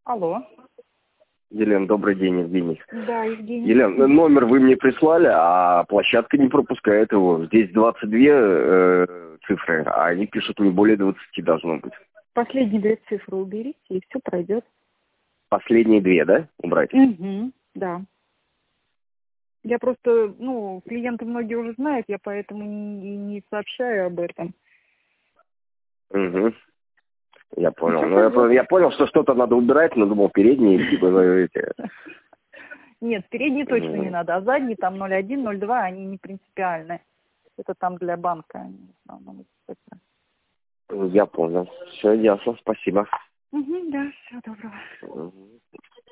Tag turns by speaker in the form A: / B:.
A: Алло.
B: Елена, добрый день, Евгений.
A: Да, Евгений.
B: Елена, номер вы мне прислали, а площадка не пропускает его. Здесь 22 цифры, а они пишут не более 20 должно быть.
A: Последние 2 цифры уберите, и все пройдет.
B: Последние 2, да, убрать?
A: Угу, да. Я просто, клиенты многие уже знают, я поэтому не сообщаю об этом.
B: Угу. Я
A: И
B: понял.
A: всё
B: Ну,
A: пройдет.
B: я понял, что что-то надо убирать, но думал, передние, типа, эти.
A: Нет, передние точно не надо, а задние там 0,1, 0,2, они не принципиальны. Это там для банка, они в основном.
B: Я понял. Все ясно, спасибо.
A: Угу, да, всего доброго.
B: Мгм.